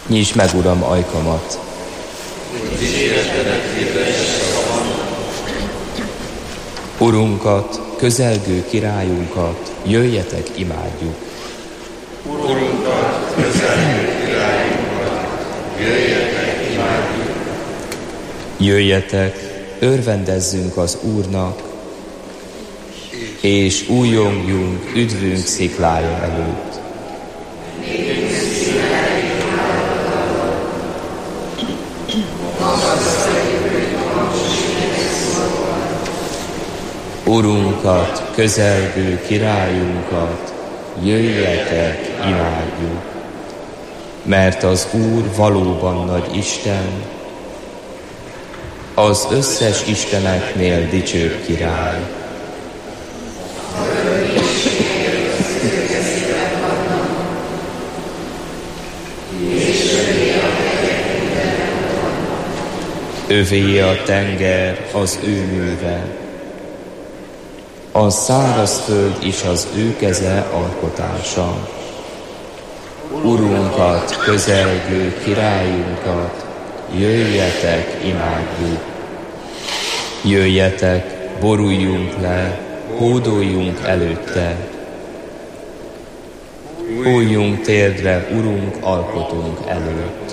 Nyisd meg, Uram, ajkamat. Urunkat, közelgő királyunkat, jöjjetek, imádjuk. Urunkat, közelgő királyunkat, jöjjetek, imádjuk. Jöjjetek, örvendezzünk az Úrnak, és újjongjunk üdvünk sziklája előtt. Urunkat, közelgő királyunkat, jöjjetek, imádjuk. Mert az Úr valóban nagy Isten, az összes isteneknél dicsőbb király. Övé a tenger, az ő műve, a szárazföld is az ő keze alkotása. Urunkat, közelgő királyunkat, jöjjetek, imádjuk. Jöjjetek, boruljunk le, hódoljunk előtte. Hulljunk térdre, Urunk, alkotunk előtt.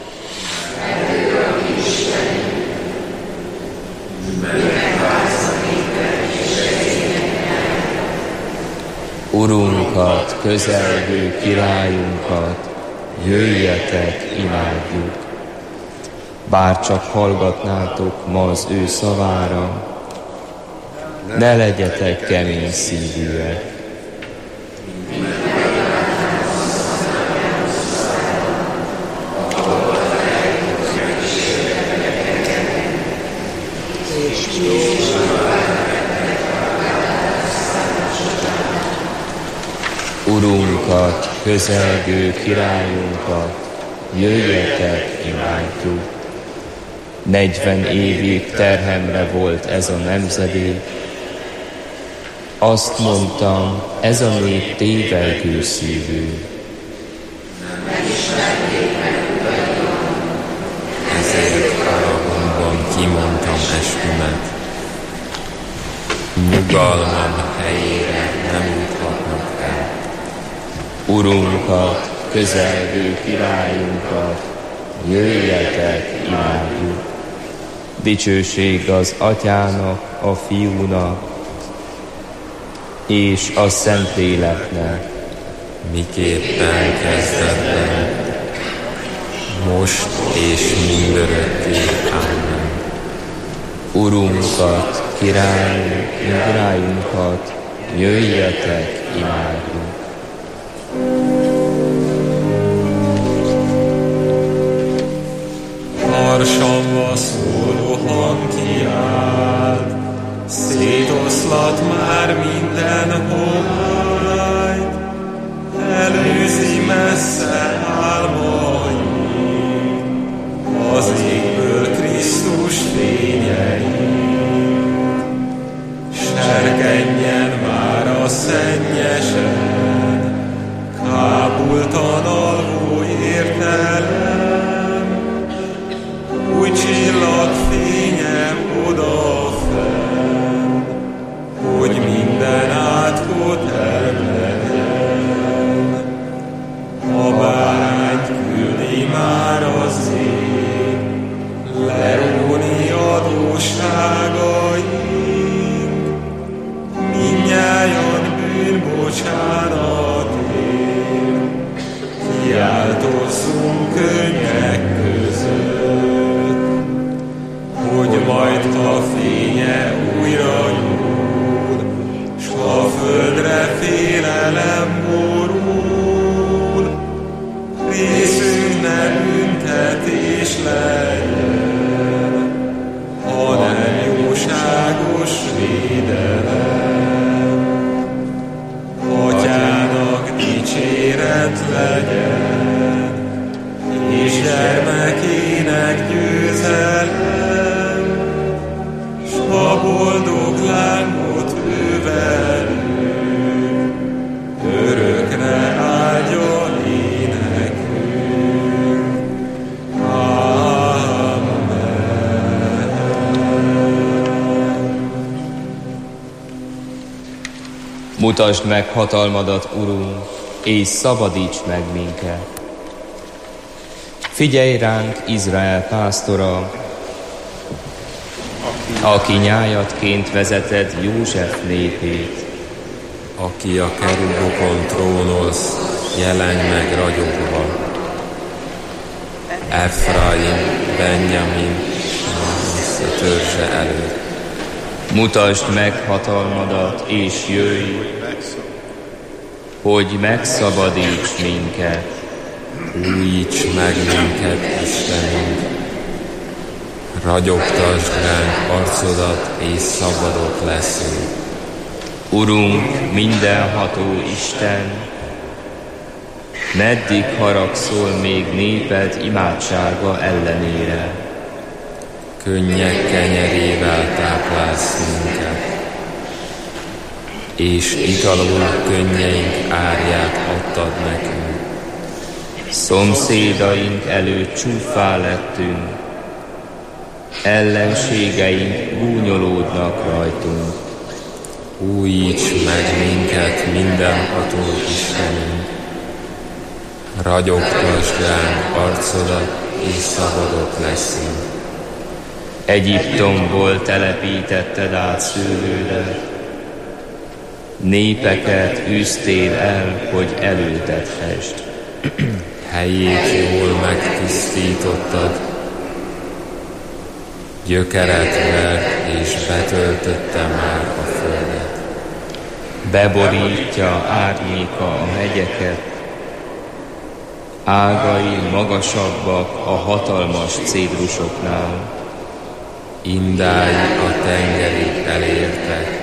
Urunkat, közelgő királyunkat, jöjjetek, imádjuk. Bárcsak hallgatnátok ma az ő szavára, ne legyetek kemény szívűek. Urunkat, közelgő királyunkat, jöjjetek, imádjuk. 40 évig terhemre volt ez a nemzedék. Azt mondtam, ez a nép tévelgő szívű. Ezért haragomban kimondtam eskümet. Nyugalmam helyére nem juthatnak el. Urunkat, közelgő királyunkat, jöjjetek, imádjuk. Dicsőség az Atyának, a Fiúnak, és a Szentléleknek. Miképpen kezdetben, most és mindörökké. Amen. Urunkat, királyunkat, jöjjetek, imádjuk. Harsogva szóló hang kiált, szétoszlat már minden homályt, előzi messze álmaink, az égből Krisztus fényeit. Serkenjen már a szennyesen, kábultan alvó értelem, új csillagfényem odafenn, hogy minden átkot elmenjen. A bárányt küldi már az ég, leróni adósságaink, mindnyájan bűnbocsánatért, kiáltozzunk könnyek között, hogy majd a fénye újra nyúl, s a földre félelem borul, részünk ne büntetés legyen, hanem jóságos védelem. Atyának dicséret legyen, és gyermekének győzelem, s a boldog lángot ővelünk, örökre áldja énekünk. Mutasd meg hatalmadat, Urunk, és szabadíts meg minket. Figyelj ránk, Izrael pásztora, aki nyájatként vezeted József népét. Aki a kerubokon trónolsz, jelenj meg ragyogva. Efraim, Benjamin, a törzse előtt. Mutasd meg hatalmadat, és jöjj, hogy megszabadíts minket. Újíts meg minket, Istenünk! Ragyogtasd ránk arcodat, és szabadok leszünk. Urunk, mindenható Isten, meddig haragszol még néped imádsága ellenére? Könnyek kenyerével táplálsz minket, és italul könnyeink árját adtad nekünk. Szomszédaink előtt csúffá lettünk, ellenségeink gúnyolódnak rajtunk. Újíts meg minket, mindenható Istenünk! Ragyogtasd ránk arcodat, és szabadok leszünk. Egyiptomból telepítetted át szőlődet, népeket űztél el, hogy elültethesd. Helyét jól megtisztítottad, gyökeret vert, és betöltötte már a földet. Beborítja árnyéka a hegyeket, ágai magasabbak a hatalmas cédrusoknál. Indái a tengerig elértek,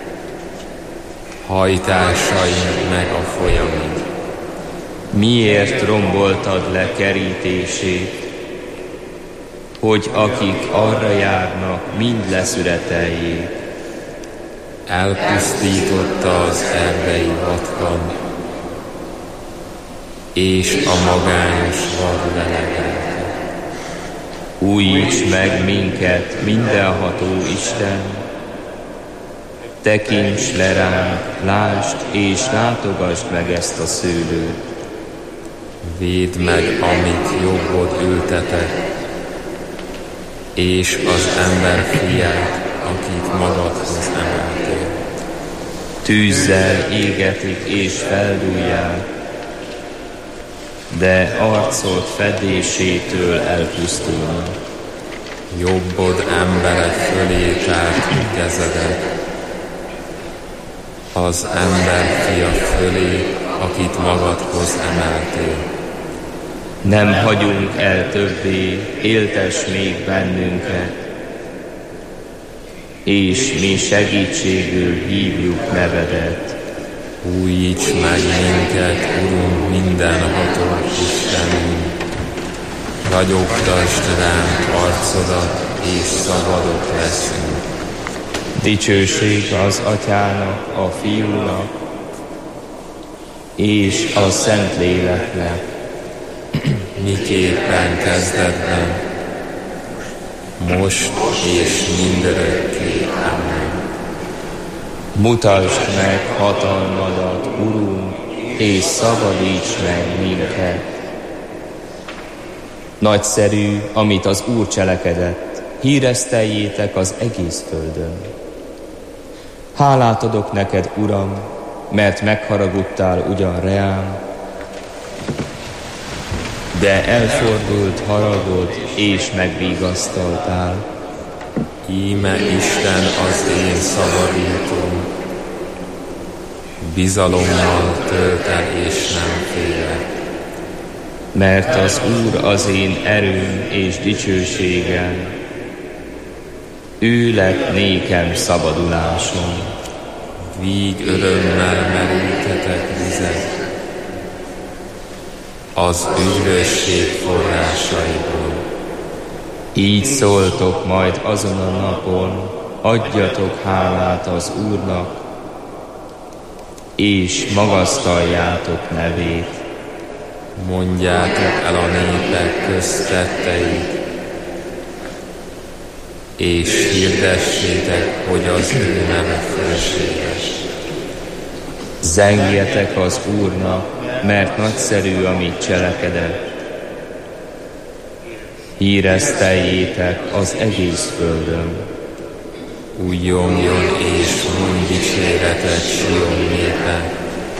hajtásaink meg a folyamig. Miért romboltad le kerítését, hogy akik arra járnak, mind leszüreteljék? Elpusztította az erdei vatkan, és a magányos vad lelegelte. Újíts meg minket, mindenható Isten, tekints le ránk, lásd és látogasd meg ezt a szőlőt. Védd meg, amit jobbod ültetek, és az ember fiát, akit magadhoz emeltél. Tűzzel égetik és feldúlják, de arcod fedésétől elpusztulnak. Jobbod emberek fölé tárt kezedet, az ember fia fölé, akit magadhoz emeltél. Nem hagyunk el többé, éltess még bennünket, és mi segítségül hívjuk nevedet. Újíts meg minket, Urunk, mindenható Istenünk! Ragyogtasd ránk arcodat, és szabadok leszünk. Dicsőség az Atyának, a Fiúnak, és a Szentléleknek. Miképpen kezdetben, most és mindörökké. Amen. Mutasd meg hatalmadat, Urunk, és szabadíts meg minket. Nagyszerű, amit az Úr cselekedett, híreszteljétek az egész földön. Hálát adok neked, Uram, mert megharagudtál ugyan reám, de elfordult haragod, és megvigasztaltál. Íme Isten az én szabadítóm, bizalommal tölt el, és nem félek. Mert az Úr az én erőm és dicsőségem, ő lett nékem szabadulásom. Víg örömmel merültetek vizet, az üdvösség forrásaiból. Így szóltok majd azon a napon, adjatok hálát az Úrnak, és magasztaljátok nevét. Mondjátok el a népek köztetteit, és hirdessétek, hogy az ő neve fölséges. Zengjetek az Úrnak, mert nagyszerű, amit cselekedett. Híreszteljétek az egész földön. Újjongjon és mondj dicséretet Sion népe,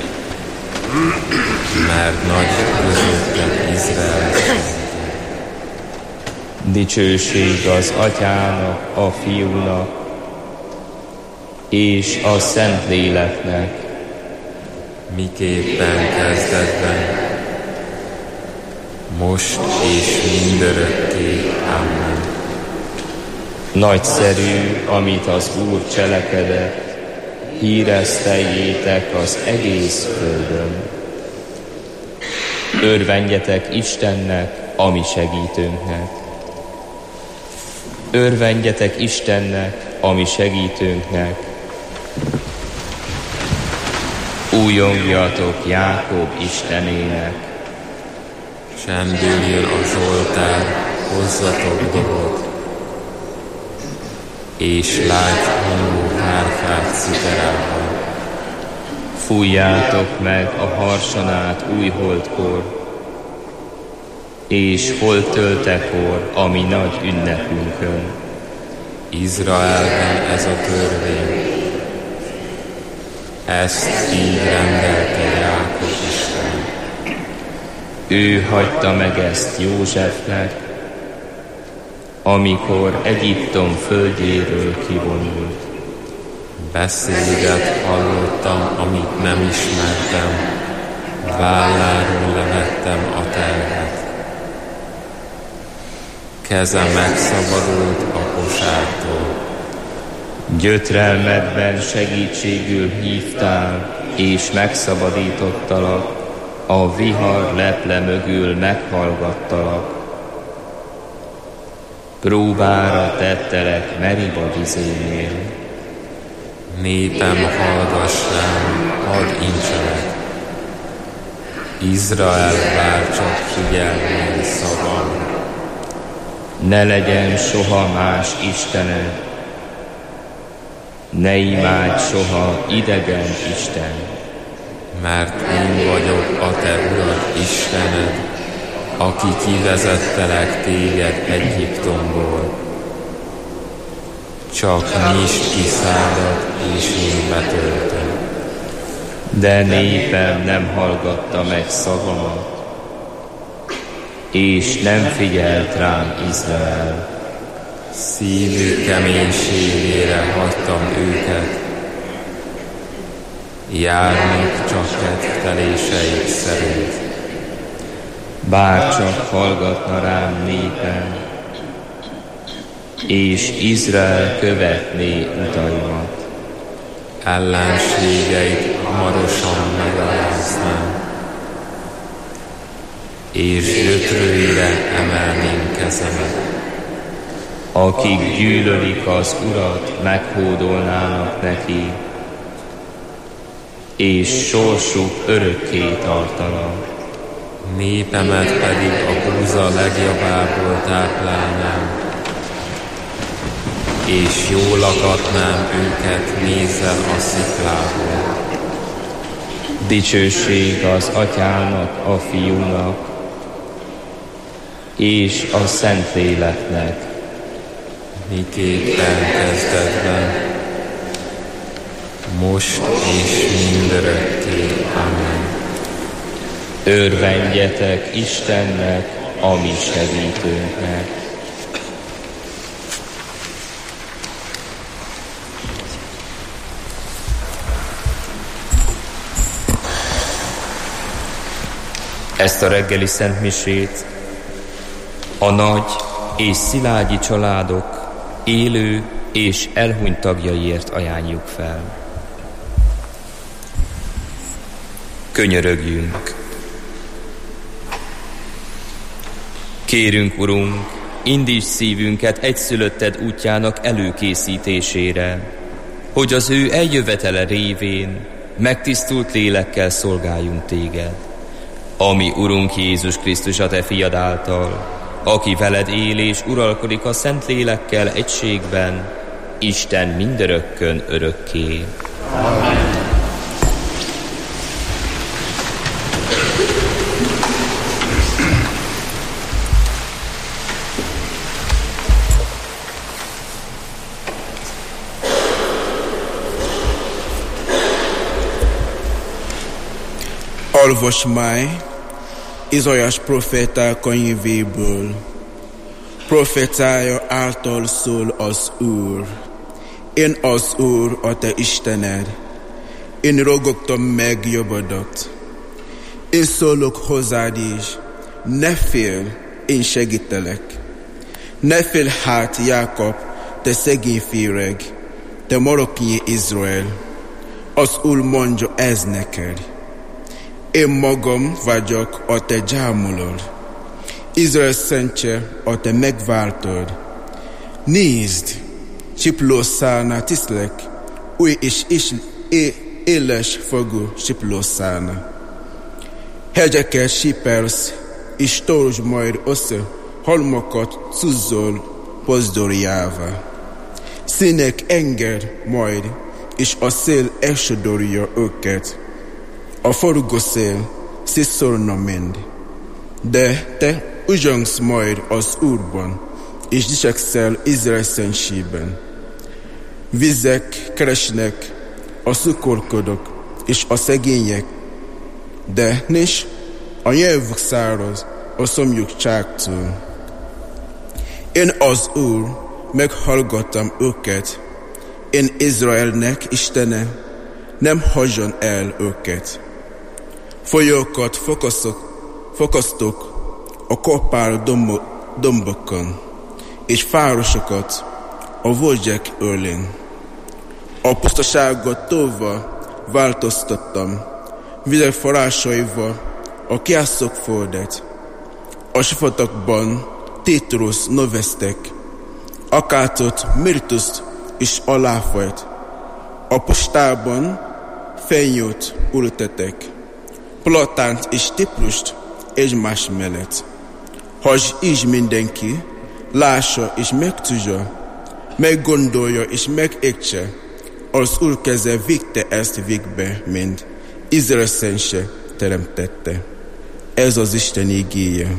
mert nagy közötted Izrael. Dicsőség az Atyának, a Fiúnak és a Szentléleknek, miképpen kezdetben, most és mindörökké. Amen. Nagyszerű, amit az Úr cselekedett, híreszteljétek az egész földön. Örvendjetek Istennek, a mi segítőnknek. Örvendjetek Istennek, a mi segítőnknek. Újongjatok Jákob Istenének. Csendüljön a Zsoltár, hozzatok dobot, és lágy hangú hárfát citerában. Fújjátok meg a harsonát új holdkor, és holdtöltekor, a mi nagy ünnepünkön. Izraelben ez a törvény, ezt így rendelte Jákob Isten. Ő hagyta meg ezt Józsefnek, amikor Egyiptom földjéről kivonult. Beszédet hallottam, amit nem ismertem, válláról levettem a terhet. Keze megszabadult a kosártól. Gyötrelmedben segítségül hívtál, és megszabadítottalak, a vihar leple mögül meghallgattalak. Próbára tettelek Meriba vizénél. Népem, hallgass rám, hadd incselek. Izrael, vár csak figyelni szavam. Ne legyen soha más istened, ne imádj soha idegen isten. Mert én vagyok a te Urad Istened, aki kivezettelek téged Egyiptomból. Csak nyisd ki szádat, és én betöltöm. De népem nem hallgatta meg szavamat, és nem figyelt rám Izrael. Szívük keménységére hagytam őket, járnak csak kedvteléseik szerint. Bárcsak hallgatna rám népem, és Izrael követné utaimat. Ellenségeit hamarosan megaláznám, és gyötrőire emelném kezemet. Akik gyűlölik az Urat, meghódolnának neki, és sorsuk örökké tartana. Népemet pedig a búza legjobbából táplálnám, és jól lakatnám őket mézzel a sziklából. Dicsőség az Atyának, a Fiúnak, és a Szentléleknek. Miképpen kezdetben, most és mindörökké. Amen. Örvendjetek Istennek, a mi segítőnknek. Ezt a reggeli szentmisét a nagy és szilágyi családok élő és elhunyt tagjaiért ajánljuk fel. Könyörögjünk! Kérünk, Urunk, indíts szívünket egyszülötted útjának előkészítésére, hogy az ő eljövetele révén megtisztult lélekkel szolgáljunk téged. Ami Urunk Jézus Krisztus a te fiad által, aki veled él és uralkodik a Szent Lélekkel egységben, Isten mindörökkön örökké. Amen. Olvasmány Izaiás proféta könyvéből. Profétája által szól az Úr. Én az Úr, a te Istened. Én rogogtam meg jobbadat. Én szólok hozzád is. Ne félj, én segítelek. Ne félj hát, Jákob, te szegény féreg, te maroknyi Izrael. Az Úr mondja ez neked. Én magam vagyok a te gyámolod. Izrael szentje a te megváltod. Nézd, csiplószárna tisztelek, új és éles fogú csiplószárna. Hegyeket sípelsz, és torzs majd össze, halmokat cuzzol pozdorjává. Színek enged majd, és a szél elsodorja őket. A forgó szél sziszorna mind. De te uzsongsz majd az Úrban, és dicsekszel Izrael szentségében. Vizek keresnek a szukorkodók és a szegények, de nincs a nyelvük száraz a szomjúságtól. Én az Úr, meghallgattam őket. Én Izraelnek Istene, nem hagyjon el őket. Folyókat fokoztok a kopár dombokon, és városokat a völgyek ölén. A pusztaságot tóva változtattam, vizek forrásaival a kiászok földet. A sivatagban tétrusz növesztek, akátot, mirtuszt és aláfajt. A postában fenyőt ültetek, platánt és ciprust egymás mellett. Hogy így mindenki lássa és megtudja, meggondolja és megértse, az Úr keze vitte ezt végbe, mint Izrael szentse teremtette. Ez az Isten igéje.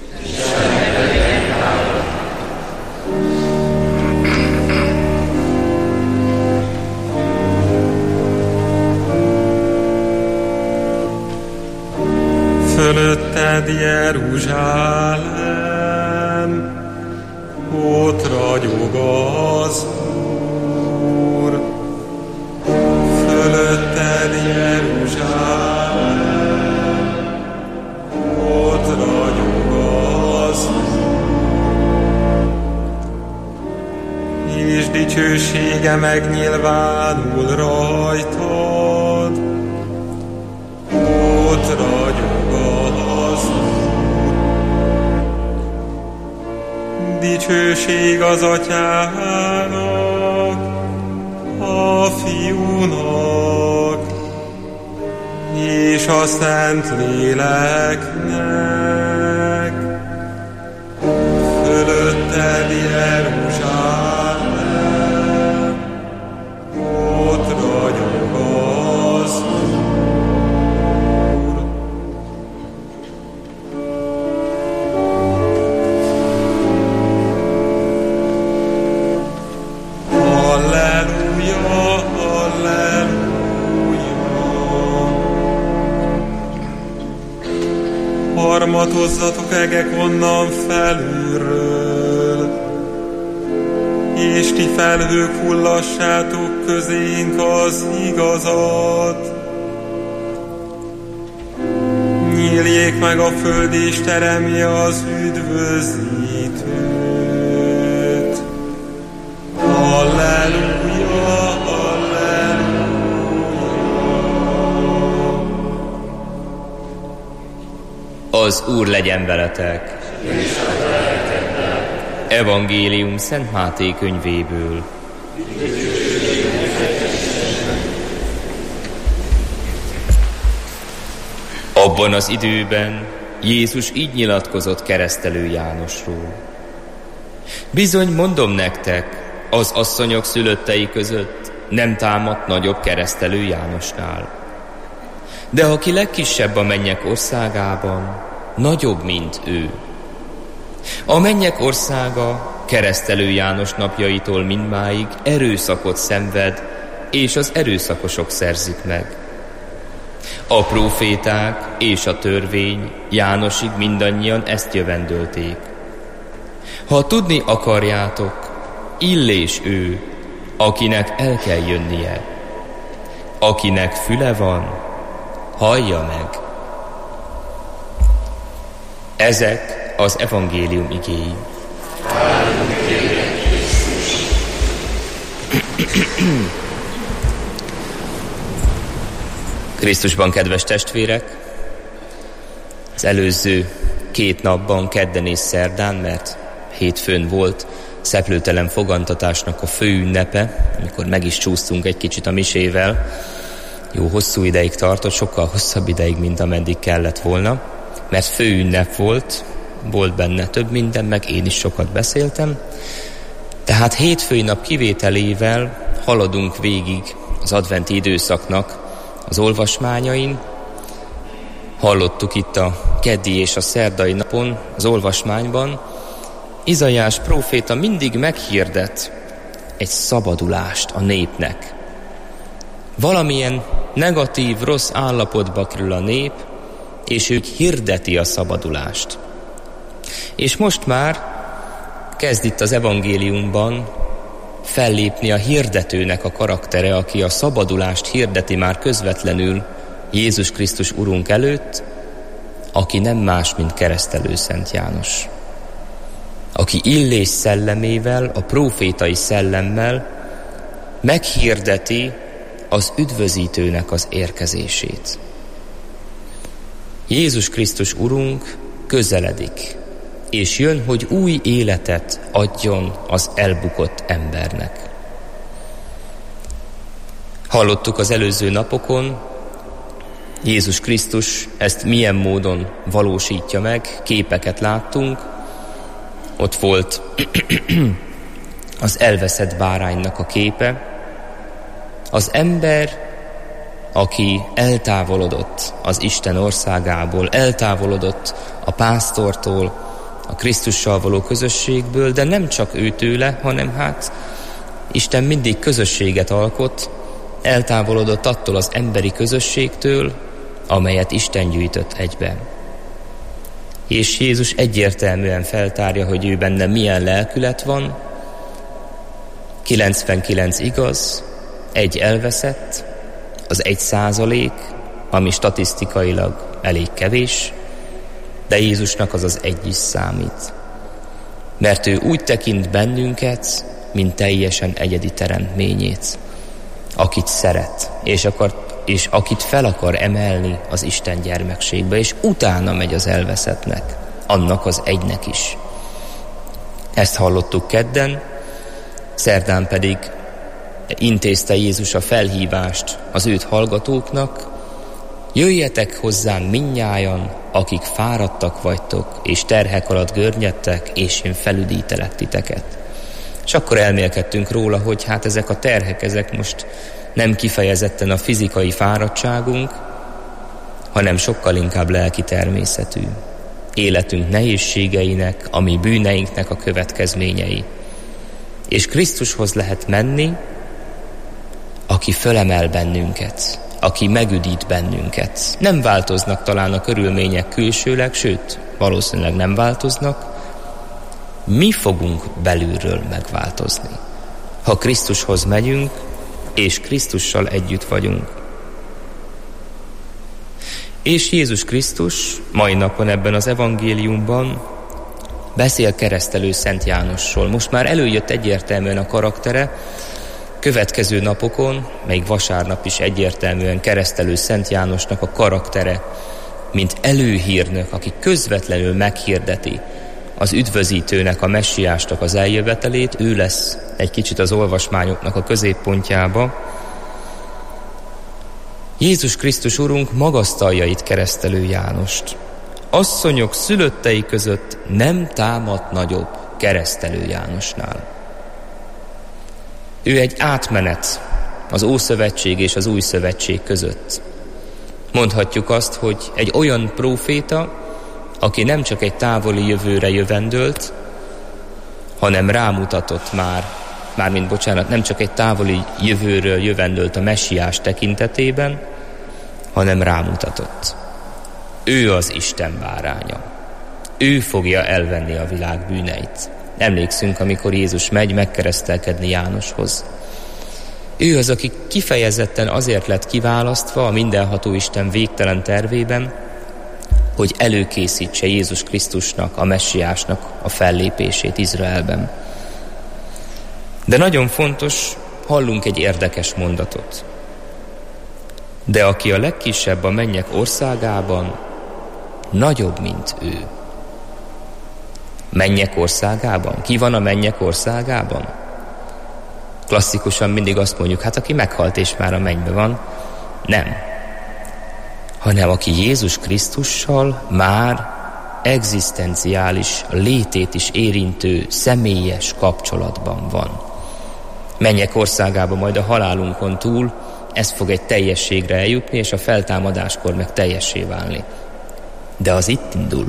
Fölötted Jeruzsálem, ott ragyog az Úr. Fölötted Jeruzsálem, ott ragyog az Úr. És dicsősége megnyilvánul rajtad, ott ragyog az Úr. Dicsőség az Atyának, a Fiúnak, és a Szent Léleknek. Fölötted Jeruzsálem, ott ragyog az Úr. Harmatozzatok egek onnan felülről, és ti felhők hullassátok közénk az igazat. Nyíljék meg a föld, és teremje az üdvözítőt. Halleluja, halleluja. Az Úr legyen veletek! Evangélium Szent Máté könyvéből. Abban az időben Jézus így nyilatkozott Keresztelő Jánosról. Bizony, mondom nektek, az asszonyok szülöttei között nem támadt nagyobb Keresztelő Jánosnál. De aki legkisebb a mennyek országában, nagyobb, mint ő. A mennyek országa Keresztelő János napjaitól mindmáig erőszakot szenved, és az erőszakosok szerzik meg. A próféták és a törvény Jánosig mindannyian ezt jövendölték. Ha tudni akarjátok, Illés ő, akinek el kell jönnie. Akinek füle van, hallja meg. Ezek az evangélium igéi. Krisztusban, kedves testvérek, az előző 2 napban, kedden és szerdán, mert hétfőn volt szeplőtelen fogantatásnak a főünnepe, amikor meg is csúsztunk egy kicsit a misével. Jó hosszú ideig tartott, sokkal hosszabb ideig, mint ameddig kellett volna, mert főünnep volt benne több minden, meg én is sokat beszéltem. Tehát hétfői nap kivételével haladunk végig az adventi időszaknak az olvasmányain. Hallottuk itt a keddi és a szerdai napon az olvasmányban, Izaiás próféta mindig meghirdet egy szabadulást a népnek. Valamilyen negatív, rossz állapotba kerül a nép, és ők hirdeti a szabadulást. És most már kezd itt az evangéliumban fellépni a hirdetőnek a karaktere, aki a szabadulást hirdeti már közvetlenül Jézus Krisztus Urunk előtt, aki nem más, mint keresztelő Szent János. Aki Illés szellemével, a prófétai szellemmel meghirdeti az üdvözítőnek az érkezését. Jézus Krisztus Urunk közeledik, és jön, hogy új életet adjon az elbukott embernek. Hallottuk az előző napokon, Jézus Krisztus ezt milyen módon valósítja meg, képeket láttunk. Ott volt az elveszett báránynak a képe, az ember, aki eltávolodott az Isten országából, eltávolodott a pásztortól, a Krisztussal való közösségből, de nem csak ő tőle, hanem Isten mindig közösséget alkot, eltávolodott attól az emberi közösségtől, amelyet Isten gyűjtött egybe. És Jézus egyértelműen feltárja, hogy ő benne milyen lelkület van, 99 igaz, 1 elveszett, az 1%, ami statisztikailag elég kevés, de Jézusnak az 1 is számít. Mert ő úgy tekint bennünket, mint teljesen egyedi teremtményét, akit szeret, és akit fel akar emelni az Isten gyermekségbe, és utána megy az elveszettnek, annak az 1-nek is. Ezt hallottuk kedden, szerdán pedig intézte Jézus a felhívást az őt hallgatóknak: jöjjetek hozzám mindnyájan, akik fáradtak vagytok, és terhek alatt görnyedtek, és én felüdítelek titeket. És akkor elmélkedtünk róla, hogy ezek a terhek, ezek most nem kifejezetten a fizikai fáradtságunk, hanem sokkal inkább lelki természetű. Életünk nehézségeinek, a mi bűneinknek a következményei. És Krisztushoz lehet menni, aki fölemel bennünket, aki megüdít bennünket. Nem változnak talán a körülmények külsőleg, sőt, valószínűleg nem változnak. Mi fogunk belülről megváltozni, ha Krisztushoz megyünk, és Krisztussal együtt vagyunk. És Jézus Krisztus mai napon ebben az evangéliumban beszél keresztelő Szent Jánosról. Most már előjött egyértelműen a karaktere, következő napokon, még vasárnap is egyértelműen keresztelő Szent Jánosnak a karaktere, mint előhírnök, aki közvetlenül meghirdeti az üdvözítőnek, a messiásnak az eljövetelét, ő lesz egy kicsit az olvasmányoknak a középpontjába. Jézus Krisztus Urunk magasztalja itt keresztelő Jánost. Asszonyok szülöttei között nem támadt nagyobb keresztelő Jánosnál. Ő egy átmenet az Ószövetség és az Új Szövetség között. Mondhatjuk azt, hogy egy olyan próféta, aki nem csak egy távoli jövőre jövendölt, hanem rámutatott nem csak egy távoli jövőről jövendölt a messiás tekintetében, hanem rámutatott. Ő az Isten báránya. Ő fogja elvenni a világ bűneit. Emlékszünk, amikor Jézus megy megkeresztelkedni Jánoshoz. Ő az, aki kifejezetten azért lett kiválasztva a mindenható Isten végtelen tervében, hogy előkészítse Jézus Krisztusnak, a messiásnak a fellépését Izraelben. De nagyon fontos, hallunk egy érdekes mondatot. De aki a legkisebb a mennyek országában, nagyobb, mint ő. Mennyek országában? Ki van a mennyek országában? Klasszikusan mindig azt mondjuk, hát aki meghalt és már a mennybe van. Nem. Hanem aki Jézus Krisztussal már egzisztenciális létét is érintő személyes kapcsolatban van. Mennyek országában majd a halálunkon túl ez fog egy teljességre eljutni, és a feltámadáskor meg teljessé válni. De az itt indul.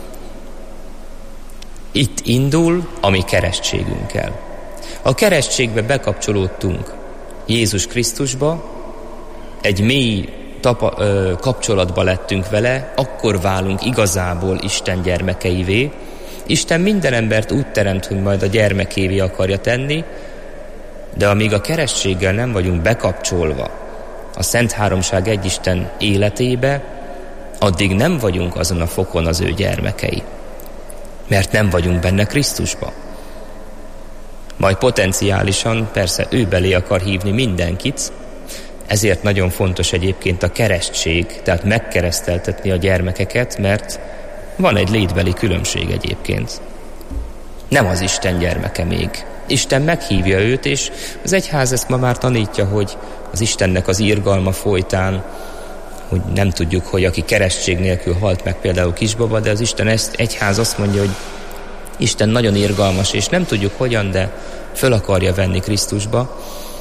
Itt indul a mi keresztségünkkel. A keresztségbe bekapcsolódtunk Jézus Krisztusba, egy mély kapcsolatba lettünk vele, akkor válunk igazából Isten gyermekeivé. Isten minden embert úgy teremt, hogy majd a gyermekévé akarja tenni, de amíg a keresztséggel nem vagyunk bekapcsolva a Szent Háromság egyisten életébe, addig nem vagyunk azon a fokon az ő gyermekei. Mert nem vagyunk benne Krisztusba. Majd potenciálisan persze ő belé akar hívni mindenkit, ezért nagyon fontos egyébként a keresztség, tehát megkereszteltetni a gyermekeket, mert van egy létbeli különbség egyébként. Nem az Isten gyermeke még. Isten meghívja őt, és az egyház ezt ma már tanítja, hogy az Istennek az irgalma folytán, hogy nem tudjuk, hogy aki keresztség nélkül halt meg például kisbaba, de az Isten egyház azt mondja, hogy Isten nagyon irgalmas, és nem tudjuk hogyan, de föl akarja venni Krisztusba.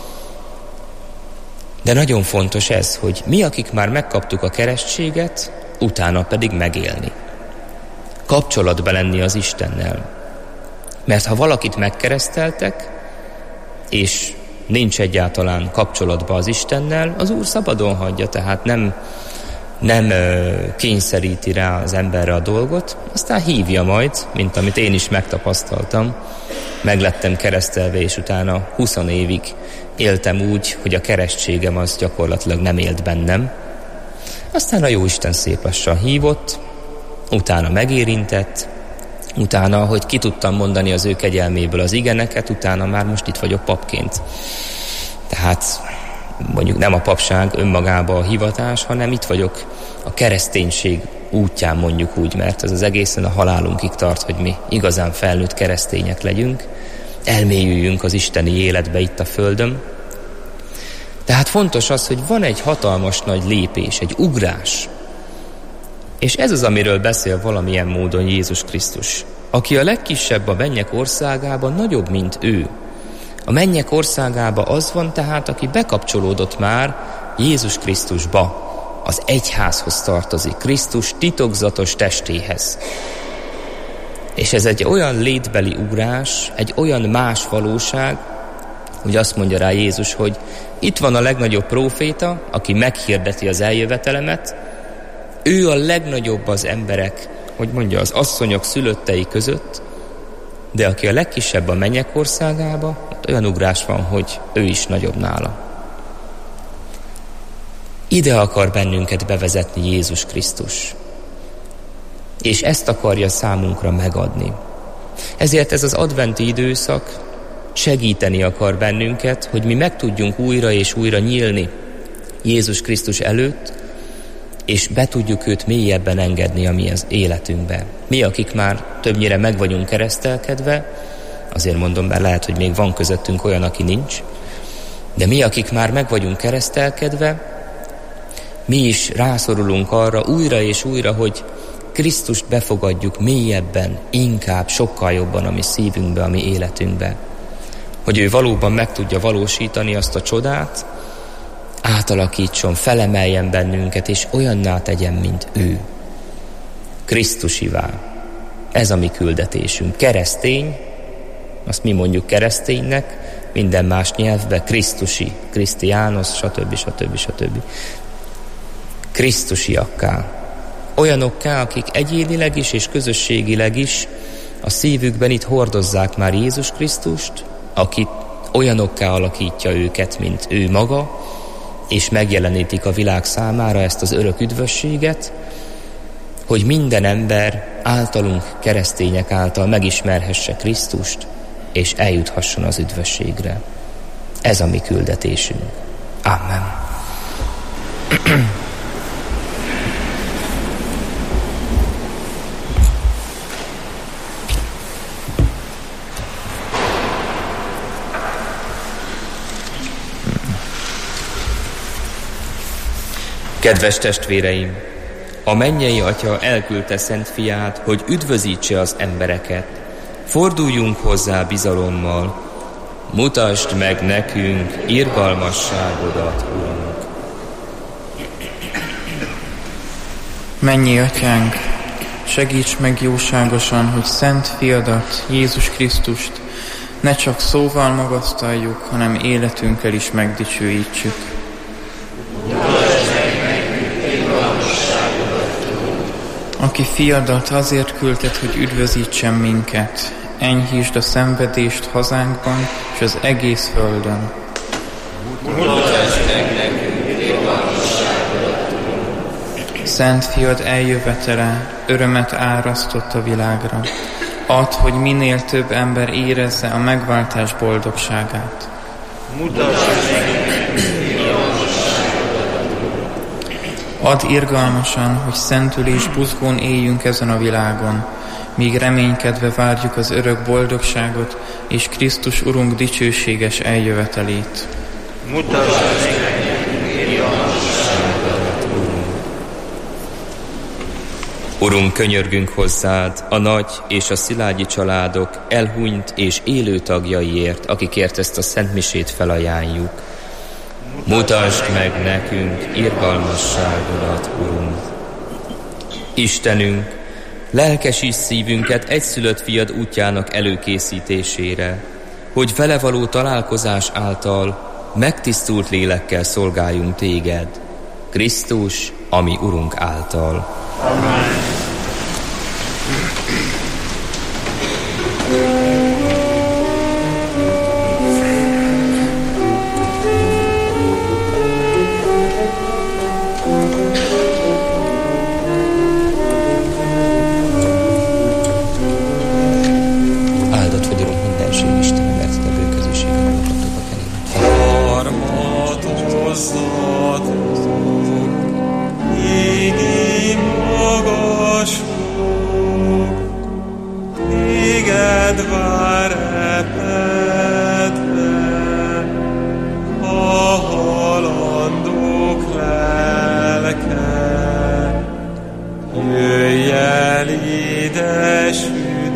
De nagyon fontos ez, hogy mi, akik már megkaptuk a keresztséget, utána pedig megélni. Kapcsolatba lenni az Istennel. Mert ha valakit megkereszteltek, és nincs egyáltalán kapcsolatban az Istennel, az Úr szabadon hagyja, tehát nem kényszeríti rá az emberre a dolgot, aztán hívja majd, mint amit én is megtapasztaltam. Meglettem keresztelve, és utána 20 évig éltem úgy, hogy a keresztségem az gyakorlatilag nem élt bennem. Aztán a Jóisten szép lassan hívott, utána megérintett, utána, hogy ki tudtam mondani az ő kegyelméből az igeneket, utána már most itt vagyok papként. Tehát mondjuk nem a papság önmagában a hivatás, hanem itt vagyok a kereszténység útján, mondjuk úgy, mert ez az egészen a halálunkig tart, hogy mi igazán felnőtt keresztények legyünk, elmélyüljünk az isteni életbe itt a földön. Tehát fontos az, hogy van egy hatalmas nagy lépés, egy ugrás. És ez az, amiről beszél valamilyen módon Jézus Krisztus. Aki a legkisebb a mennyek országában, nagyobb, mint ő. A mennyek országában az van tehát, aki bekapcsolódott már Jézus Krisztusba, az egyházhoz tartozik, Krisztus titokzatos testéhez. És ez egy olyan létbeli ugrás, egy olyan más valóság, hogy azt mondja rá Jézus, hogy itt van a legnagyobb próféta, aki meghirdeti az eljövetelemet, ő a legnagyobb az emberek, hogy mondja, az asszonyok szülöttei között, de aki a legkisebb a mennyek országába, olyan ugrás van, hogy ő is nagyobb nála. Ide akar bennünket bevezetni Jézus Krisztus. És ezt akarja számunkra megadni. Ezért ez az adventi időszak segíteni akar bennünket, hogy mi meg tudjunk újra és újra nyílni Jézus Krisztus előtt, és be tudjuk őt mélyebben engedni a mi az életünkbe. Mi, akik már többnyire meg vagyunk keresztelkedve, azért mondom, bár lehet, hogy még van közöttünk olyan, aki nincs, de mi, akik már meg vagyunk keresztelkedve, mi is rászorulunk arra újra és újra, hogy Krisztust befogadjuk mélyebben, inkább, sokkal jobban a mi szívünkbe, a mi életünkbe. Hogy ő valóban meg tudja valósítani azt a csodát, átalakítson, felemeljen bennünket, és olyanná tegyen, mint ő. Krisztusivá. Ez a mi küldetésünk. Keresztény, azt mi mondjuk kereszténynek, minden más nyelvben Krisztusi, Krisztiános, stb. krisztusiakká. Olyanokká, akik egyénileg is és közösségileg is a szívükben itt hordozzák már Jézus Krisztust, aki olyanokká alakítja őket, mint ő maga, és megjelenítik a világ számára ezt az örök üdvösséget, hogy minden ember általunk, keresztények által megismerhesse Krisztust, és eljuthasson az üdvösségre. Ez a mi küldetésünk. Amen. Kedves testvéreim, a mennyei Atya elküldte Szent Fiát, hogy üdvözítse az embereket. Forduljunk hozzá bizalommal, mutasd meg nekünk irgalmasságodat, Urunk. Mennyi Atyánk, segíts meg jóságosan, hogy Szent Fiadat, Jézus Krisztust ne csak szóval magasztaljuk, hanem életünkkel is megdicsőítsük. Aki Fiadat azért küldted, hogy üdvözítsen minket, enyhítsd a szenvedést hazánkban és az egész földön. Szent Fiad eljövetele örömet árasztott a világra. Add, hogy minél több ember érezze a megváltás boldogságát. Add irgalmasan, hogy szentül és buzgón éljünk ezen a világon, míg reménykedve várjuk az örök boldogságot és Krisztus Urunk dicsőséges eljövetelét. Urunk, könyörgünk hozzád a nagy és a szilágyi családok elhunyt és élő tagjaiért, akikért ezt a szentmisét felajánljuk. Mutasd meg nekünk irgalmasságodat, Urunk. Istenünk, lelkesíts szívünket egyszülött fiad útjának előkészítésére, hogy vele való találkozás által megtisztult lélekkel szolgáljunk téged, Krisztus, ami Urunk által. Amen. Áldott vagy, Urunk, mindenség Istenem, mert te bőkezőséget mutattok a kenémet. Harmatozzatok, égi magasok, téged vár repedve, a halandók lelke. Jöjj el ide, s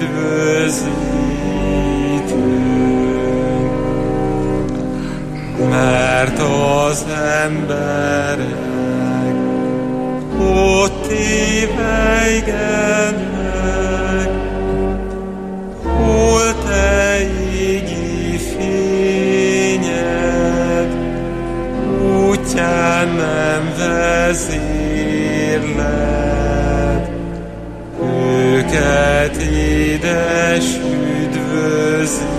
üdvözítünk, mert az emberek ott tévejgenek, hol te égi fényed, útján nem vezérled, őket ide s üdvözítünk.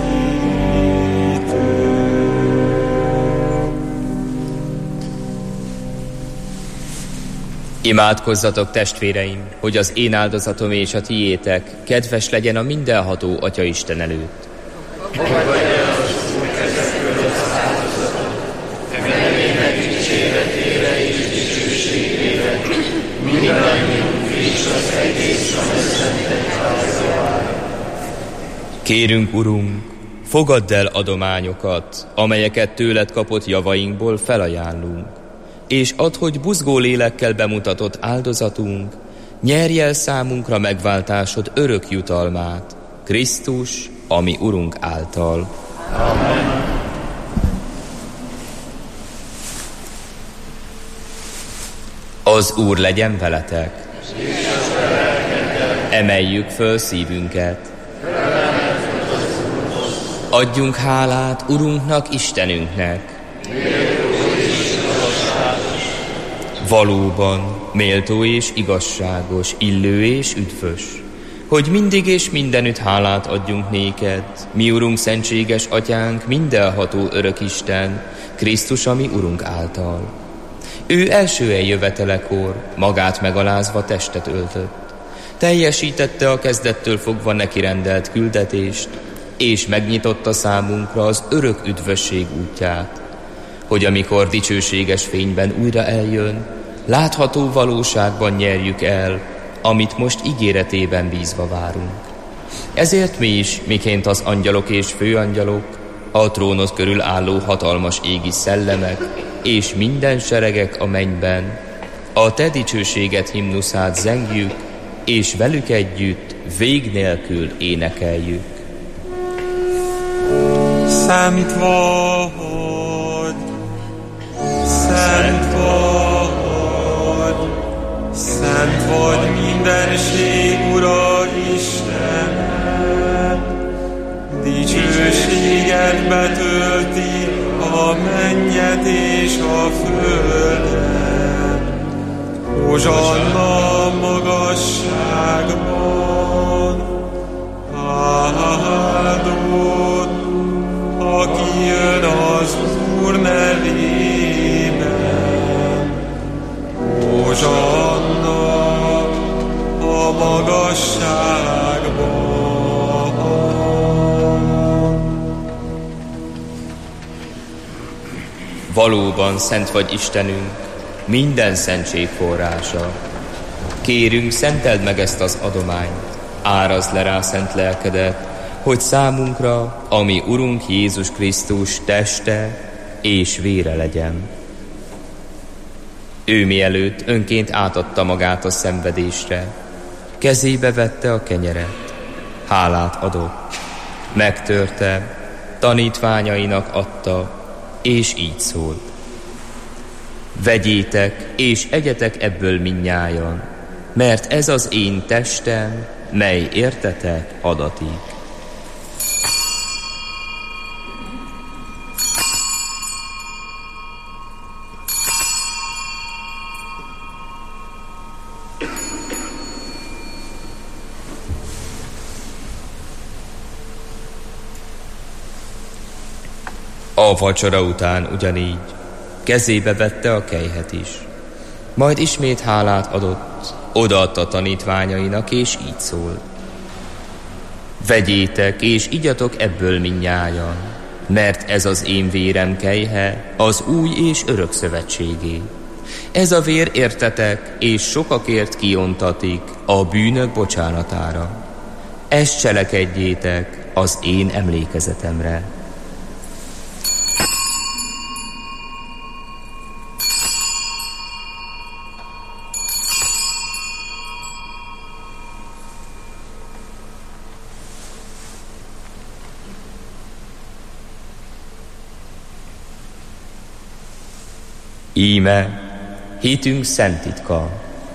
Imádkozzatok, testvéreim, hogy az én áldozatom és a tiétek kedves legyen a mindenható Atya Isten előtt. Kérünk, Urunk, fogadd el adományokat, amelyeket tőled kapott javainkból felajánlunk, és add, hogy buzgó lélekkel bemutatott áldozatunk nyerj el számunkra megváltásod örök jutalmát, Krisztus, ami Urunk által. Amen. Az Úr legyen veletek. Emeljük föl szívünket. Adjunk hálát Urunknak, Istenünknek. Valóban méltó és igazságos, illő és üdvös, hogy mindig és mindenütt hálát adjunk néked, mi Urunk, szentséges Atyánk, mindenható Örökisten, Krisztus, a mi Urunk által. Ő első eljövetelekor magát megalázva testet öltött. Teljesítette a kezdettől fogva neki rendelt küldetést, és megnyitotta számunkra az örök üdvösség útját, hogy amikor dicsőséges fényben újra eljön, látható valóságban nyerjük el, amit most ígéretében bízva várunk. Ezért mi is, miként az angyalok és főangyalok, a trónod körül álló hatalmas égi szellemek, és minden seregek a mennyben, a te dicsőséget himnuszát zengjük, és velük együtt vég nélkül énekeljük. Számítva, hogy szent vagy, szent vagy mindenség, Ura Istened, dicsőséget betölti a mennyet és a földet. Hozsanna magasságban, áldott, aki jön az Úr nevében. Hozsanna a magasságban. Valóban szent vagy Istenünk, minden szentség forrása. Kérünk, szenteld meg ezt az adományt, árazd le rá szent lelkedet, hogy számunkra, ami Urunk Jézus Krisztus teste és vére legyen. Ő mielőtt önként átadta magát a szenvedésre, kezébe vette a kenyeret, hálát adott, megtörte, tanítványainak adta, és így szólt: vegyétek és egyetek ebből mindnyájan, mert ez az én testem, mely értetek adatik. A vacsora után ugyanígy kezébe vette a kelyhet is, majd ismét hálát adott, odaadta tanítványainak, és így szól: vegyétek és igyatok ebből mindnyájan, mert ez az én vérem kelyhe, az új és örök szövetségé. Ez a vér értetek és sokakért kiontatik a bűnök bocsánatára. Ezt cselekedjétek az én emlékezetemre. Íme hitünk szent titka.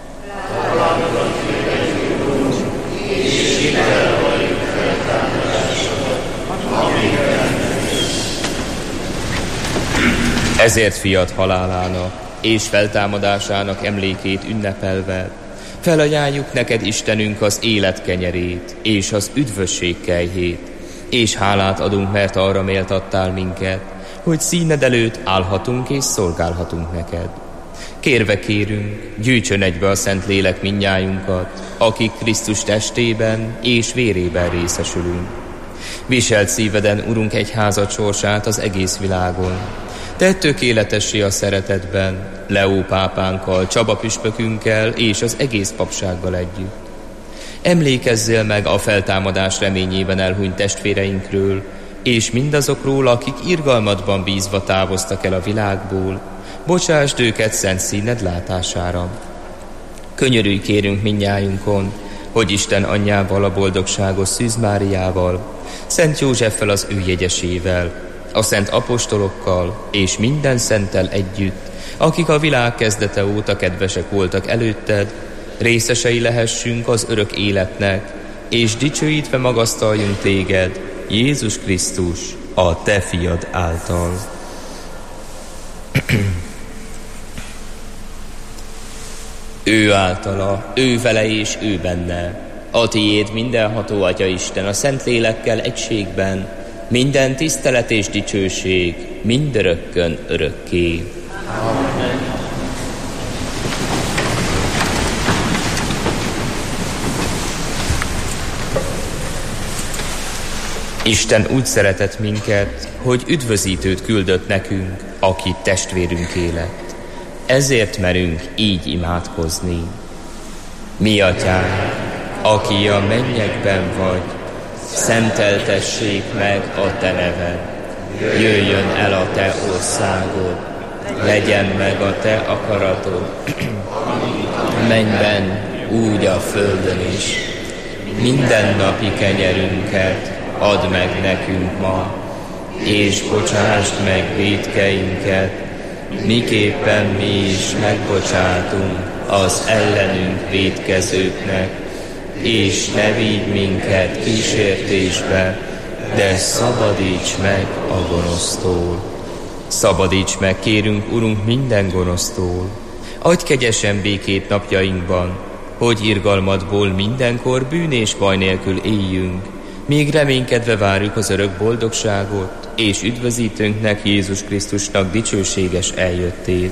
Ezért fiad halálának és feltámadásának emlékét ünnepelve felajánljuk neked, Istenünk, az élet kenyerét és az üdvösség kelyhét, és hálát adunk, mert arra méltattál minket, hogy színed előtt állhatunk és szolgálhatunk neked. Kérve kérünk, gyűjtsön egybe a Szent Lélek mindnyájunkat, akik Krisztus testében és vérében részesülünk. Viselt szíveden, Urunk, egyházad sorsát az egész világon. Tedd tökéletessé a szeretetben, Leó pápánkkal, Csaba püspökünkkel és az egész papsággal együtt. Emlékezzél meg a feltámadás reményében elhunyt testvéreinkről, és mindazokról, akik irgalmadban bízva távoztak el a világból, bocsásd őket szent színed látására. Könyörülj kérünk mindnyájunkon, hogy Isten anyjával, a boldogságos Szűz Máriával, Szent Józseffel az ő jegyesével, a szent apostolokkal és minden szenttel együtt, akik a világ kezdete óta kedvesek voltak előtted, részesei lehessünk az örök életnek, és dicsőítve magasztaljunk téged, Jézus Krisztus, a te fiad által. Ő általa, ő vele és ő benne, a tiéd mindenható Atya Isten, a Szentlélekkel egységben, minden tisztelet és dicsőség, mindörökkön örökké. Amen. Isten úgy szeretett minket, hogy üdvözítőt küldött nekünk, aki testvérünké lett. Ezért merünk így imádkozni. Mi Atyánk, aki a mennyekben vagy, szenteltessék meg a Te neved. Jöjjön el a Te országod, legyen meg a Te akaratod, mennyben, úgy a földön is. Mindennapi kenyerünket add meg nekünk ma, és bocsásd meg vétkeinket, miképpen mi is megbocsátunk az ellenünk vétkezőknek, és ne vigy minket kísértésbe, de szabadíts meg a gonosztól. Szabadíts meg, kérünk, Urunk, minden gonosztól. Adj kegyesen békét napjainkban, hogy irgalmadból mindenkor bűn és baj nélkül éljünk, míg reménykedve várjuk az örök boldogságot, és üdvözítőnknek, Jézus Krisztusnak dicsőséges eljöttét.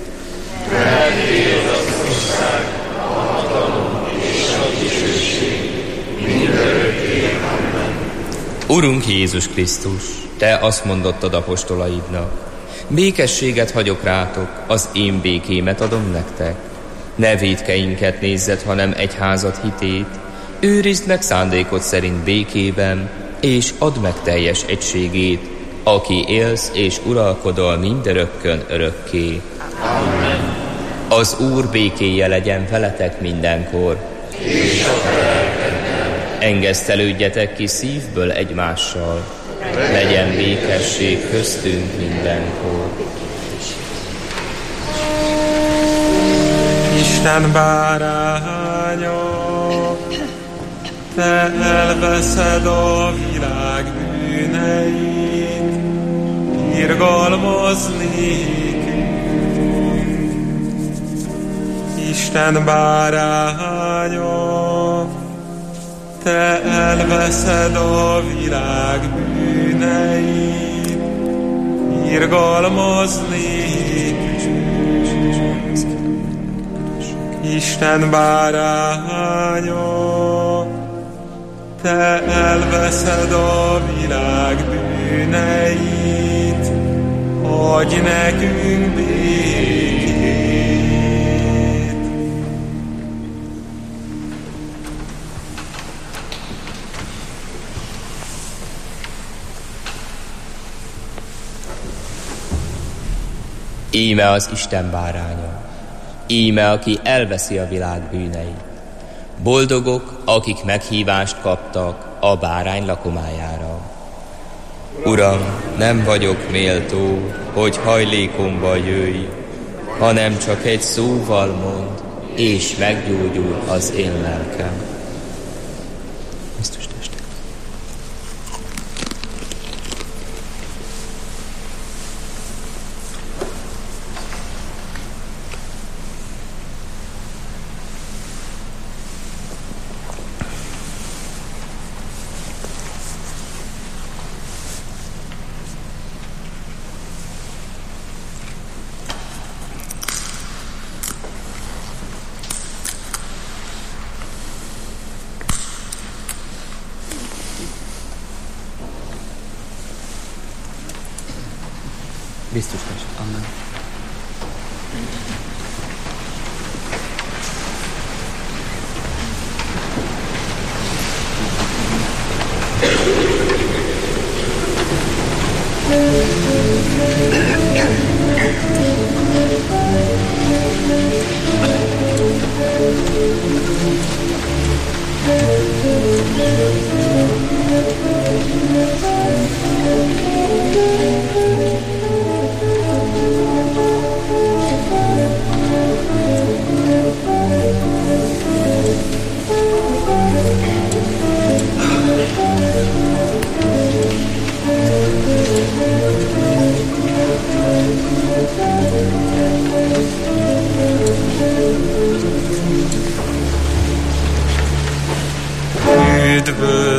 Urunk Jézus Krisztus, Te azt mondottad apostolaidnak, békességet hagyok rátok, az én békémet adom nektek. Ne vétkeinket nézzed, hanem egyházad hitét, őrizd meg szándékod szerint békében, és add meg teljes egységét, aki élsz és uralkodol mindörökkön örökké. Amen. Az Úr békéje legyen veletek mindenkor. És a te lelkeddel. Engesztelődjetek ki szívből egymással. Legyen békesség köztünk mindenkor. Isten báránya, Te elveszed a világ bűneit, irgalmaz nékünk. Isten báránya, Te elveszed a világ bűneit, irgalmaz nékünk. Isten báránya, Te elveszed a világ bűneit, adj nekünk békét. Íme az Isten báránya, íme, aki elveszi a világ bűneit. Boldogok, akik meghívást kaptak a bárány lakomájára. Uram, nem vagyok méltó, hogy hajlékomba jöjj, hanem csak egy szóval mondd, és meggyógyul az én lelkem. Krisztus teste. Krisztus teste. Amen.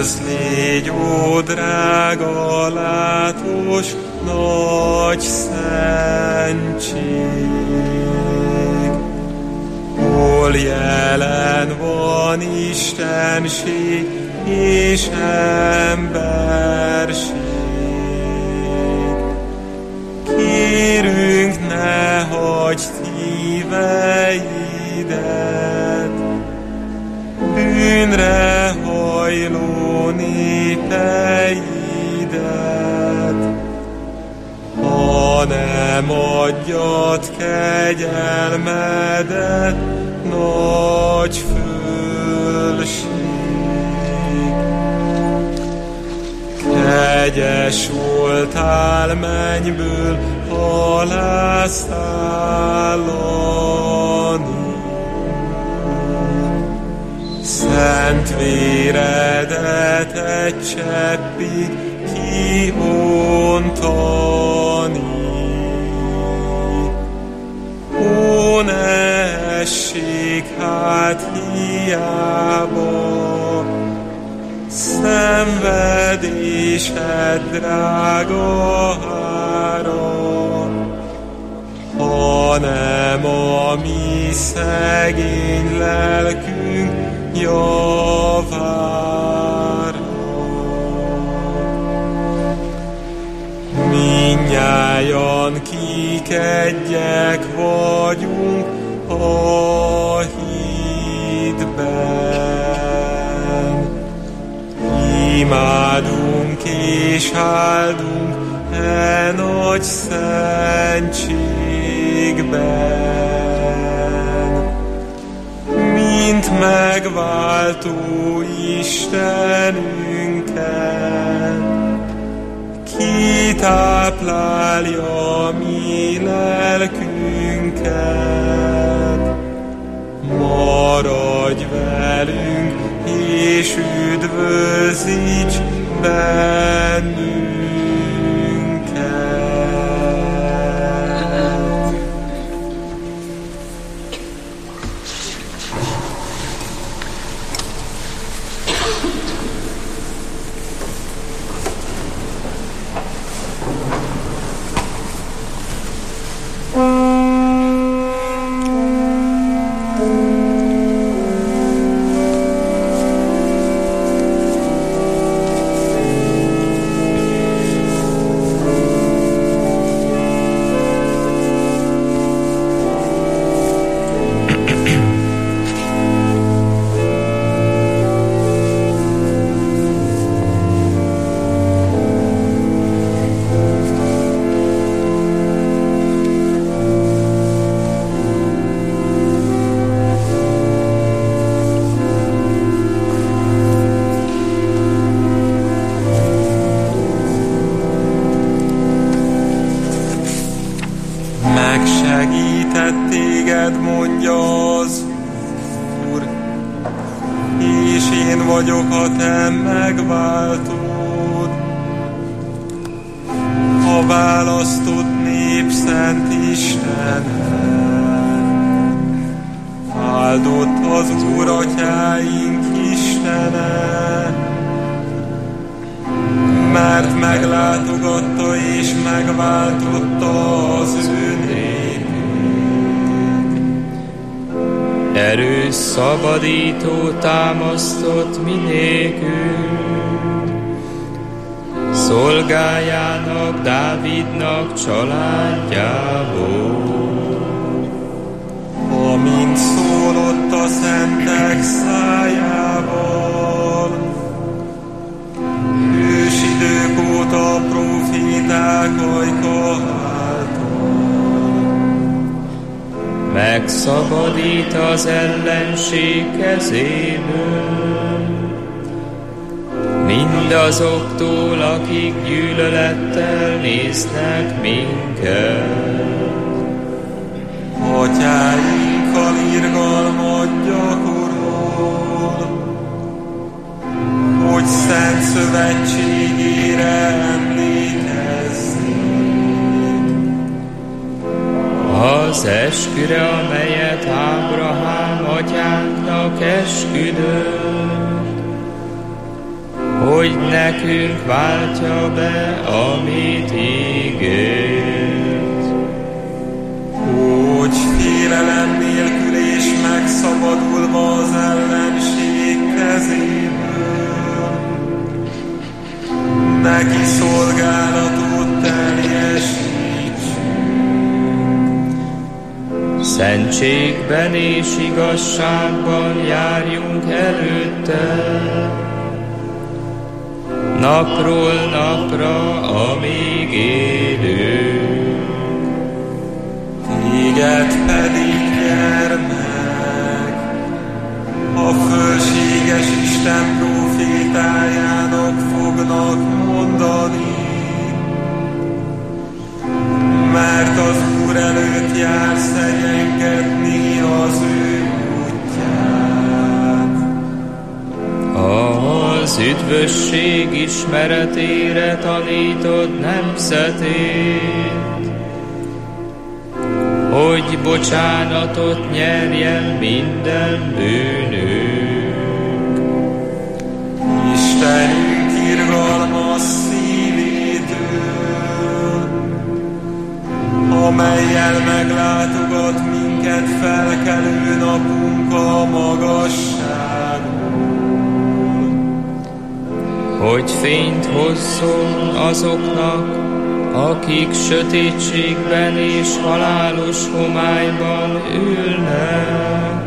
légy, ó drága, látós, nagy szentség. Hol jelen van istenség és emberség. Kérünk, ne hagyj szíveidet, bűnre hajló népeidet, hanem adjad kegyelmedet, nagy fölség. Kegyes voltál mennyből halászálani, szent véredet egy cseppig kiontani. Ó, ne essék hát hiába szenvedésed drága ára, hanem a mi szegény lelkünk javára. Mindnyájan kik egyek vagyunk a hitben, imádunk és áldunk e nagy szentségben, mint megváltó Istenünket, ki táplálja mi lelkünket. Maradj velünk és üdvözíts bennünket. Megsegített téged, mondja az Úr, és én vagyok a te megváltód, a választott nép szent Istene. Áldott az Úr atyáink Istene, mert meglátogatta és megváltotta az ő népét. Erős szabadító támasztott minékünk, szolgájának, Dávidnak családjából. Amint szólott a szentek szájával, ősidők óta proféták ajka által. Megszabadít az ellenség kezéből, mindazoktól, akik gyűlölettel néznek minket. Atyáinkkal irgalmat gyakorol, hogy szent szövetségére emlékezzünk. Az esküre, amelyet Ábrahám atyánknak esküdött, hogy nekünk váltja be, amit ígért. Hogy félelem nélkül és megszabadulva az ellenség kezéből, neki szolgálatot teljesítsünk. Szentségben és igazságban járjunk előtte, napról napra, amíg élünk. Téged pedig, gyermek, a fölséges Isten profétájának fognak mondani, mert az Úr előtt jársz egyenkedni az ő útját. Az üdvösség ismeretére tanítod nemzetét, hogy bocsánatot nyerjen minden bűnünk. Istenünk irgalmas szívétől, amellyel meglátogat minket felkelő napunk a magasságból, hogy fényt hozzon azoknak, akik sötétségben és halálos homályban ülnek,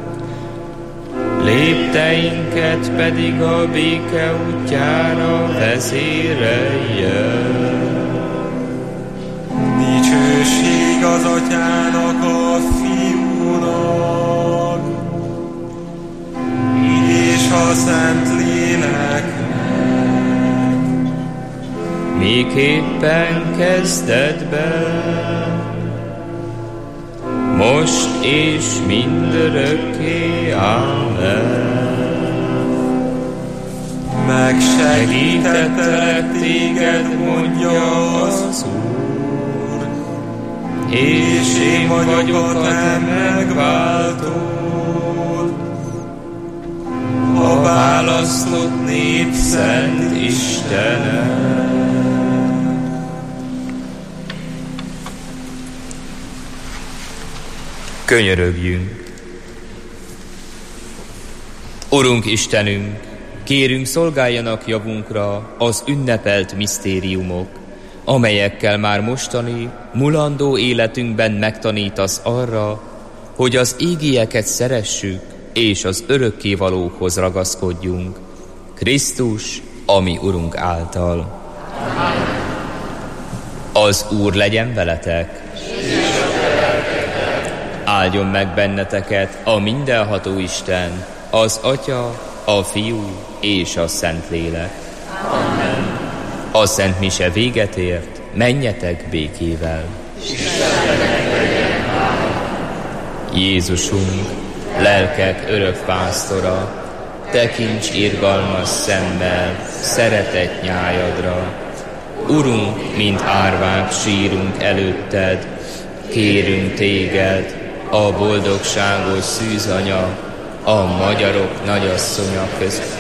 lépteinket pedig a béke útjára vezérelje. Dicsőség az Atyának, a Fiúnak és a Szent Léleknek, miképpen kezdetben, most és mindörökké. Amen. Megsegítettelek téged, mondja az Úr, és én vagyok a te megváltód, a választott nép szent Istene. Könyörögjünk! Urunk Istenünk, kérünk, szolgáljanak javunkra az ünnepelt misztériumok, amelyekkel már mostani, mulandó életünkben megtanítasz arra, hogy az égieket szeressük, és az örökkévalóhoz ragaszkodjunk. Krisztus, ami Urunk által. Az Úr legyen veletek! Áldjon meg benneteket a mindenható Isten, az Atya, a Fiú és a Szentlélek. Amen. A Szent Mise véget ért, menjetek békével. Jézusunk, lelkek örök pásztora, tekints irgalmas szemmel szeretett nyájadra. Urunk, mint árvák sírunk előtted, kérünk téged, a boldogságos szűzanya, a magyarok nagyasszonya között.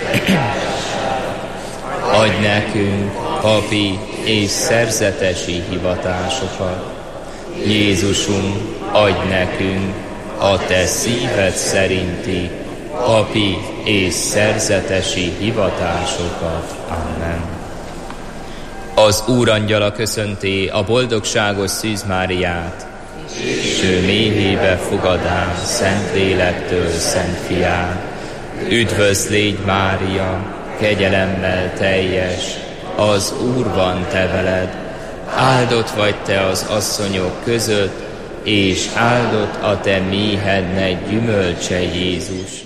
Adj nekünk papi és szerzetesi hivatásokat. Jézusunk, adj nekünk a te szíved szerinti papi és szerzetesi hivatásokat. Amen. Az Úr angyala köszönti a boldogságos Szűz Máriát, és ő méhébe fogadá Szentlélektől Szent Fiát. Üdvözl légy, Mária, kegyelemmel teljes, az Úr van te veled, áldott vagy te az asszonyok között, és áldott a te méhednek gyümölcse, Jézus.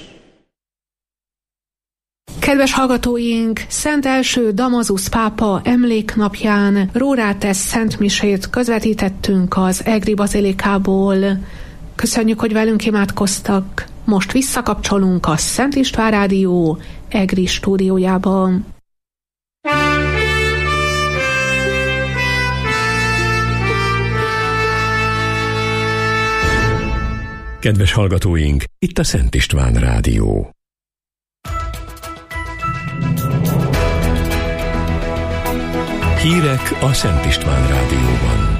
Kedves hallgatóink, Szent első Damazusz pápa emléknapján Rórátes szentmisét közvetítettünk az Egri bazilikából. Köszönjük, hogy velünk imádkoztak. Most visszakapcsolunk a Szent István Rádió Egri stúdiójába. Kedves hallgatóink, itt a Szent István Rádió. Hírek a Szent István Rádióban.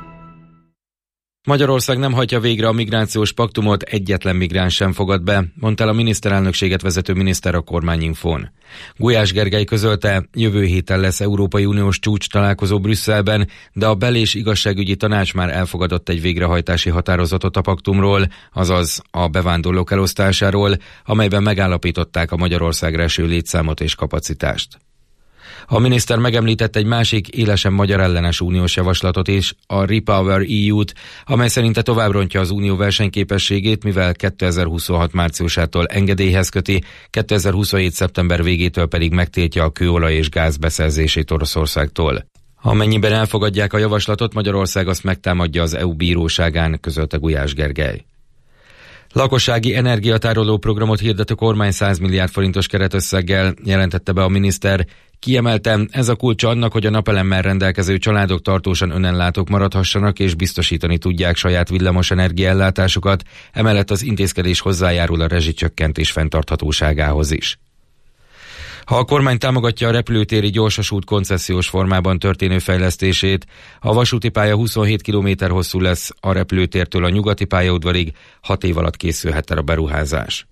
Magyarország nem hajtja végre a migrációs paktumot, egyetlen migráns sem fogad be, mondta el a miniszterelnökséget vezető miniszter a Kormányinfón. Gulyás Gergely közölte, jövő héten lesz Európai Uniós csúcs találkozó Brüsszelben, de a Bel- és Igazságügyi Tanács már elfogadott egy végrehajtási határozatot a paktumról, azaz a bevándorlók elosztásáról, amelyben megállapították a Magyarországra eső létszámot és kapacitást. A miniszter megemlített egy másik élesen magyar ellenes uniós javaslatot is, a Repower EU-t, amely szerinte tovább rontja az unió versenyképességét, mivel 2026 márciusától engedélyhez köti, 2027 szeptember végétől pedig megtiltja a kőolaj és gáz beszerzését Oroszországtól. Amennyiben elfogadják a javaslatot, Magyarország azt megtámadja az EU bíróságán, közölte Gulyás Gergely. Lakossági energiatároló programot hirdet a kormány 100 milliárd forintos keretösszeggel, jelentette be a miniszter. Kiemeltem, ez a kulcsa annak, hogy a napelemmel rendelkező családok tartósan önellátók maradhassanak és biztosítani tudják saját villamos energiaellátásukat, emellett az intézkedés hozzájárul a rezsicsökkentés fenntarthatóságához is. Ha a kormány támogatja a repülőtéri gyorsvasút koncesziós formában történő fejlesztését, a vasúti pálya 27 km hosszú lesz, a repülőtértől a nyugati pályaudvarig 6 év alatt készülhet el a beruházás.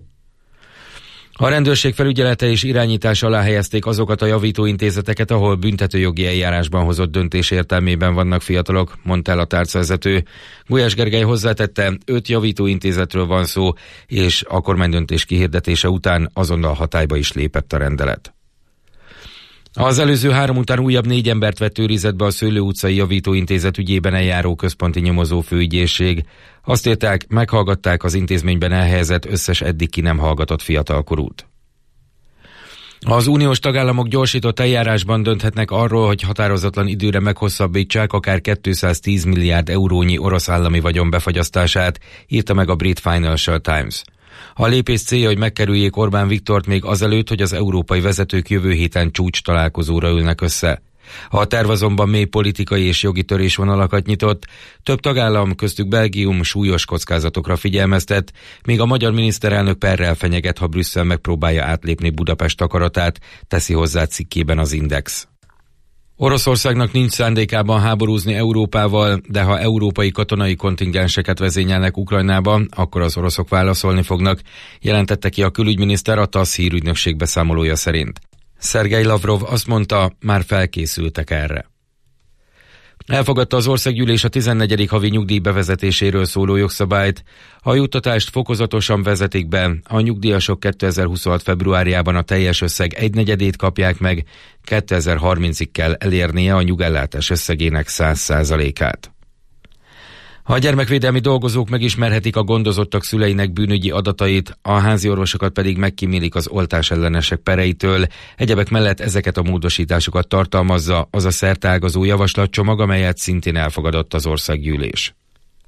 A rendőrség felügyelete és irányítása alá helyezték azokat a javítóintézeteket, ahol büntetőjogi eljárásban hozott döntés értelmében vannak fiatalok, mondta el a tárcavezető. Gulyás Gergely hozzátette, 5 javítóintézetről van szó, és a kormánydöntés kihirdetése után azonnal hatályba is lépett a rendelet. Az előző 3 után újabb 4 embert vett őrizetbe a Szőlő utcai javítóintézet ügyében eljáró központi nyomozó főügyészség. Azt írták, meghallgatták az intézményben elhelyezett összes eddig ki nem hallgatott fiatalkorút. Az uniós tagállamok gyorsított eljárásban dönthetnek arról, hogy határozatlan időre meghosszabbítsák akár 210 milliárd eurónyi orosz állami vagyon befagyasztását, írta meg a brit Financial Times. A lépés célja, hogy megkerüljék Orbán Viktort még azelőtt, hogy az európai vezetők jövő héten csúcs találkozóra ülnek össze. A terv azonban mély politikai és jogi törésvonalakat nyitott, több tagállam, köztük Belgium súlyos kockázatokra figyelmeztet, míg a magyar miniszterelnök perrel fenyeget, ha Brüsszel megpróbálja átlépni Budapest akaratát, teszi hozzá cikkében az Index. Oroszországnak nincs szándékában háborúzni Európával, de ha európai katonai kontingenseket vezényelnek Ukrajnába, akkor az oroszok válaszolni fognak, jelentette ki a külügyminiszter a TASZ hírügynökség beszámolója szerint. Szergej Lavrov azt mondta, már felkészültek erre. Elfogadta az országgyűlés a 14. havi nyugdíj bevezetéséről szóló jogszabályt. A juttatást fokozatosan vezetik be, a nyugdíjasok 2026. februárjában a teljes összeg 1/4 kapják meg, 2030-ig kell elérnie a nyugellátás összegének 100%-át. A gyermekvédelmi dolgozók megismerhetik a gondozottak szüleinek bűnügyi adatait, a háziorvosokat pedig megkímélik az oltás ellenesek pereitől. Egyebek mellett ezeket a módosításokat tartalmazza az a szerteágazó javaslatcsomag, amelyet szintén elfogadott az országgyűlés.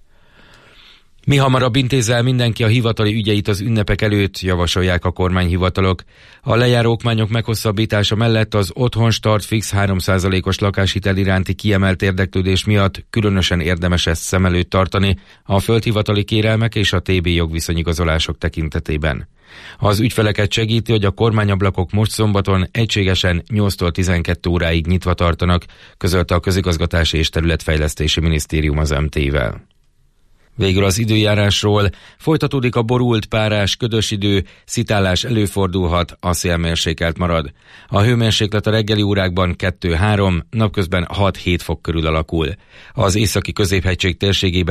Mihamarabb intézzel mindenki a hivatali ügyeit az ünnepek előtt, javasolják a kormányhivatalok. A lejáró okmányok meghosszabbítása mellett az otthonstart fix 3%-os lakáshitel iránti kiemelt érdeklődés miatt különösen érdemes ezt szem előtt tartani a földhivatali kérelmek és a TB jogviszonyigazolások tekintetében. Az ügyfeleket segíti, hogy a kormányablakok most szombaton egységesen 8-tól 12 óráig nyitva tartanak, közölte a Közigazgatási és Területfejlesztési Minisztérium az MT-vel. Végül az időjárásról: folytatódik a borult, párás, ködös idő, szitálás előfordulhat, a szél mérsékelt marad. A hőmérséklet a reggeli órákban 2-3, napközben 6-7 fok körül alakul. Az északi középhegység térségében